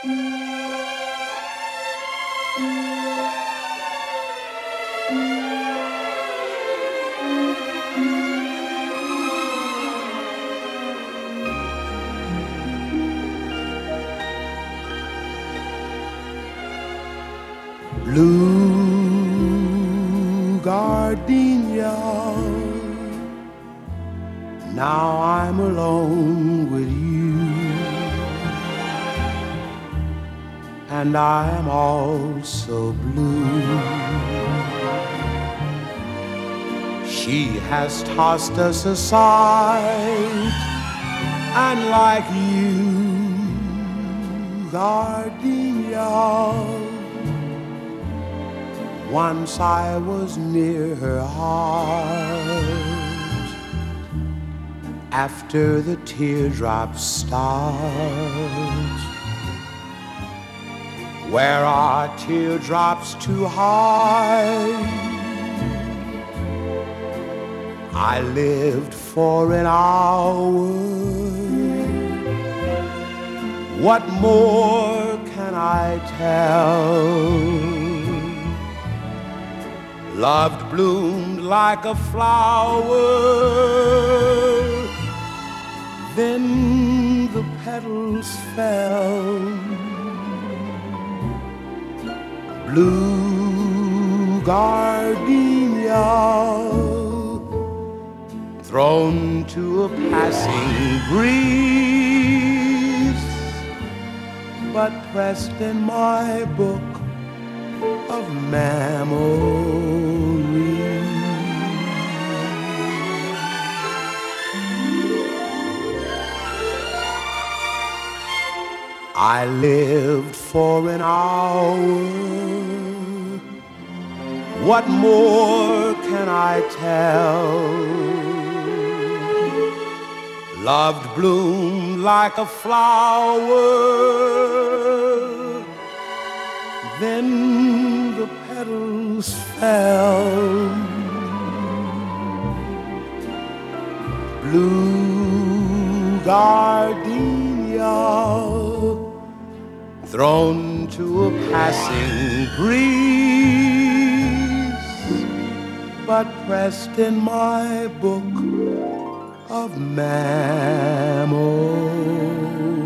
Blue gardenia, now I'm alone with you, and I am also blue. She has tossed us aside, and like you, gardenia, once I was near her heart. After the teardrops start, where are teardrops too high? I lived for an hour. What more can I tell? Love bloomed like a flower, then the petals fell. Blue gardenia, thrown to a passing breeze, but pressed in my book of memories. I lived for an hour. What more can I tell? Love bloomed like a flower, then the petals fell. Blue gardenia, thrown to a passing breeze, but pressed in my book of memories.